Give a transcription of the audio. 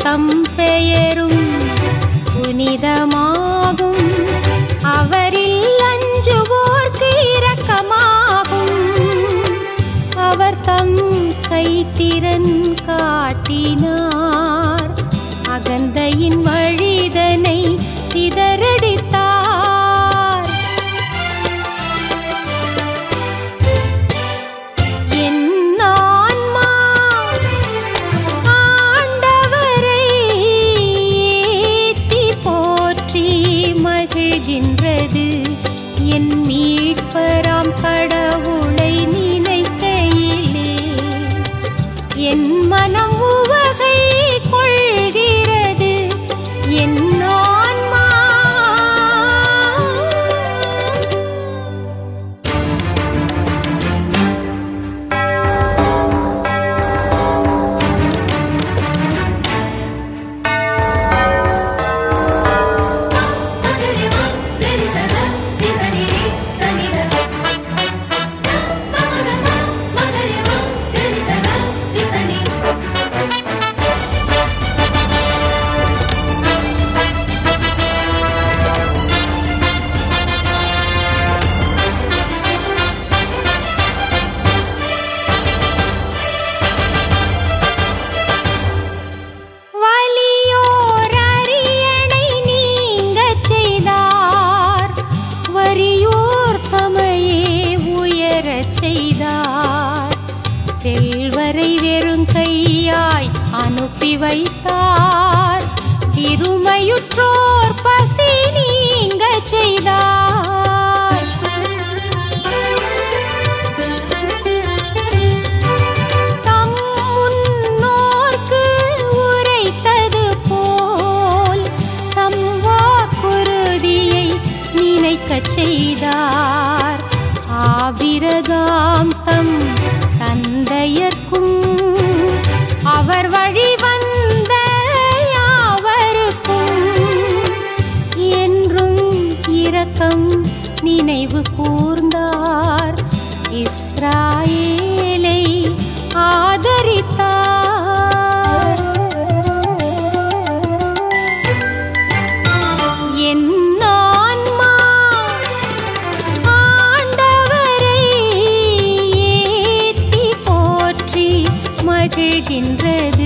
தம் பெயரும் புனிதமாகும். அவரில் அஞ்சுவோர்க்கு இரக்கமாகும். அவர் தம் கைத்திறன் காட்டினார். அகந்தையின் வழிதனை சிதறடித்தார். என் ஆன்மா ஆண்டவரை ஏத்தி போற்றி மகிழ்கின்றது. என் மீட்பராம் கடவுளை நினைக்கையிலே என் மனம் உவகை கொள்கிறது. என் ஆன்மா செல்வரை வெறும் கையாய் அனுப்பி வைத்தார். சிறுமையுற்றோர் பசி நீங்க செய்தார். தம் முன்னோர்க்கு உரைத்தது போல் தம் வாக்குறுதியை நினைக்கச் செய்தார். ஆபிரகாம் தம் தந்தையர்க்கும் அவர் வழி வந்த யாவருக்கும் என்றும் இரக்கம் நினைவு கூர்ந்தார். இஸ்ராயேலை ஆதரித்தார். என் ஆன்மா மகிழ்கின்றது.